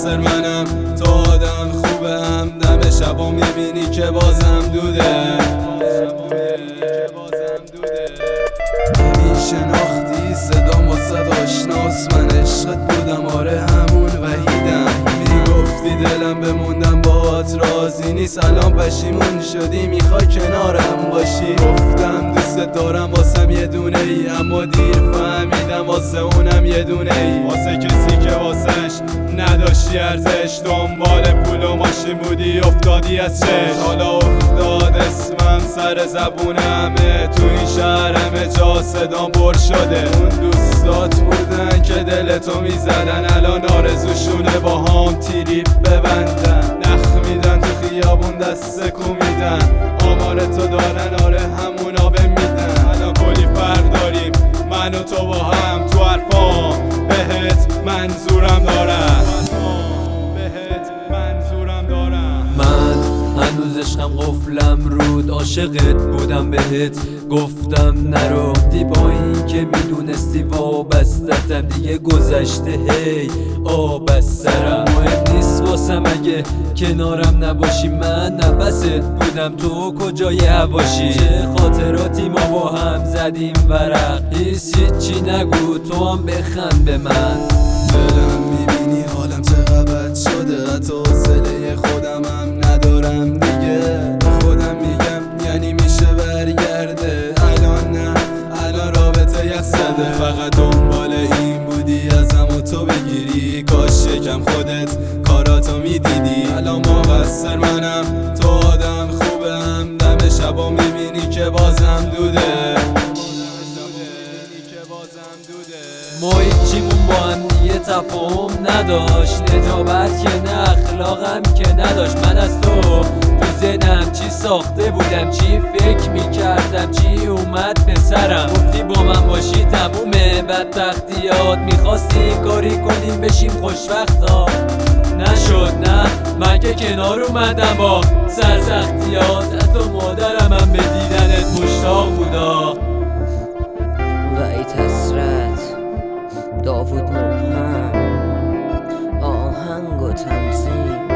مقصر منم، تو آدم خوبم، دم شبا میبینی که بازم دوده. نمیشناختی صدام واسه آشناس، من عشقت بودم آره همون وحیدم. میگفتی دلم بموندم باهات راضی نیست، الان پشیمون شدی میخوای کنارم باشی. گفتم دوست دارم واسم یه دونه ای، اما دیر فهمیدم واسه اونم یه دونه ای. واسه کسی که واسش نداشتی ارزش، دنبال پول و ماشین بودی افتادی از چشم. حالا افتاد اسمم سر زبون همه، تو این شهر همه جا صدام پر شده. اون دوستات بودن که دلتو میزدن، الان آرزوشونه با هم تیریب ببندن. نخ میدن تو خیابون دست کو میدن، آمار تو دارن آره همونا بمیدن. الان کلی فرق داریم من و تو با هم، تو حرفام بهت منظورم دارم، من هنوز عشقم قفلم رود، عاشقت بودم بهت گفتم نرو. دی با این که میدونستی وابستتم دیگه گذشته هی آب از سرم. مهم نیست واسم اگه کنارم نباشی، من نفست بودم تو کجای هواشی. چه خاطراتی ما با هم زدیم ورق، هیچی نگو تو هم بخند به من. دلم میبینی حالم چقدر بد شده، حتی حوصله خودم هم ندارم دیگه. خودم میگم یعنی میشه برگرده، الان نه الان رابطه یخ زده. فقط دنبال این بودی ازم و تو بگیری، کاش یکم خودت کاراتو میدیدی. الان مقصر منم، تو آدم خوبم، دم شبا میبینی که بازم دوده. ما هیچیمون با هم دیگه تفاهم نداشت، نجابت که نه اخلاقم که نداشت. من از تو ذهنم چی ساخته بودم، چی فکر میکردم، چی اومد به سرم. گفتی با من باشی تمومه بدبختیات، میخواستی کاری کنیم بشیم خوشبختا. نشد نه من که کنار اومدم با سرسختیات، حتی مادرم هم به دیدنت مشتاق بودا. وحید حسرت، داوود مبهم، آهنگ و تنظیم.